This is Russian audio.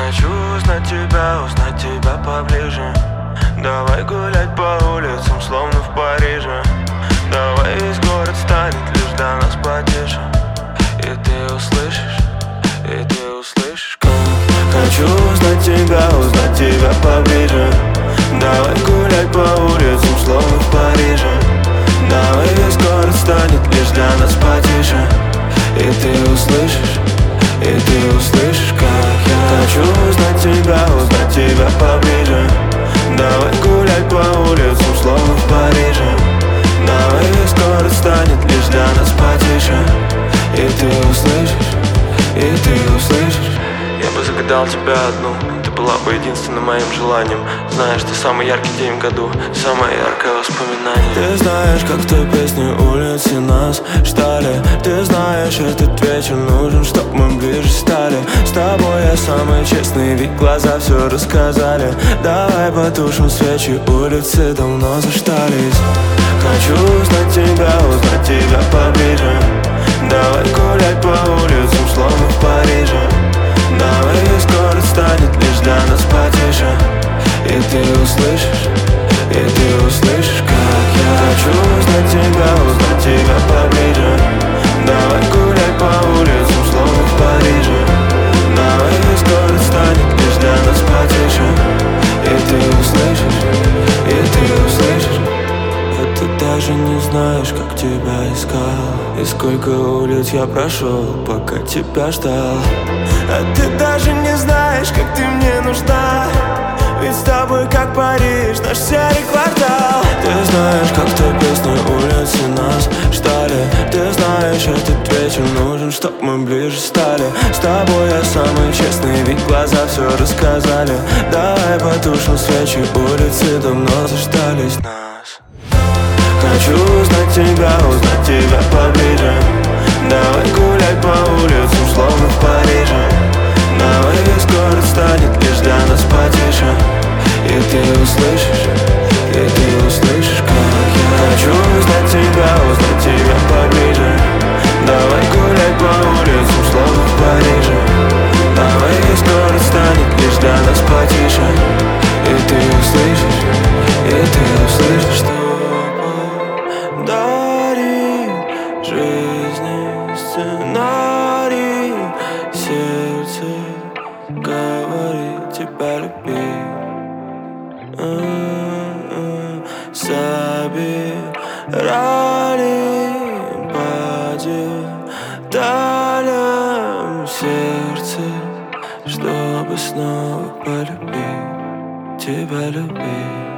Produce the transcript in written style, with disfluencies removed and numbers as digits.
Хочу узнать тебя поближе. Давай гулять по улицам, словно в Париже. Давай весь город станет лишь для нас потише. И ты услышишь, как хочу узнать тебя поближе. Давай гулять по улицам, словно в Париже. Давай весь город станет лишь для нас потише. И ты услышишь, как я хочу узнать тебя поближе. Давай гулять по улицам, словно в Париже. Давай весь город станет лишь для нас потише. И ты услышишь. Я бы загадал тебя одну, ты была бы единственным моим желанием. Знаешь, ты самый яркий день в году, самое яркое воспоминание. Ты знаешь, как в той песне улицы нас ждали. Ты знаешь, этот вечер нужен, чтоб мы ближе стали. С тобой я самый честный, ведь глаза все рассказали. Давай потушим свечи, улицы давно заштались. Хочу узнать тебя поближе. Давай гулять по улицам, словно в Париже. Давай весь город станет лишь для нас потише. И ты услышишь, как я хочу узнать тебя поближе. Давай гулять по улицам, словно в Париже. Давай весь город станет лишь для нас потише. И ты услышишь. А ты даже не знаешь, как тебя искал. И сколько улиц я прошел, пока тебя ждал. А ты даже не знаешь, как ты мне нужна. Ведь с тобой как Париж, наш серый квартал. Ты знаешь, как в той песне улицы нас ждали. Ты знаешь, этот вечер нужен, чтоб мы ближе стали. С тобой я самый честный, ведь глаза все рассказали. Давай потушим свечи, улицы давно заждались нас. Хочу узнать тебя поближе. Давай гулять по улицам, словно в Париже. Давай весь город станет лишь для нас потише. И ты услышишь, как я хочу узнать тебя поближе. Давай гулять по улицам, словно в Париже. Давай весь город станет лишь для нас потише. И ты услышишь, что дарит жизни сценарий. Сердце говорит тебя любить. Собирали по деталям сердце, чтобы снова полюбить, тебя любить.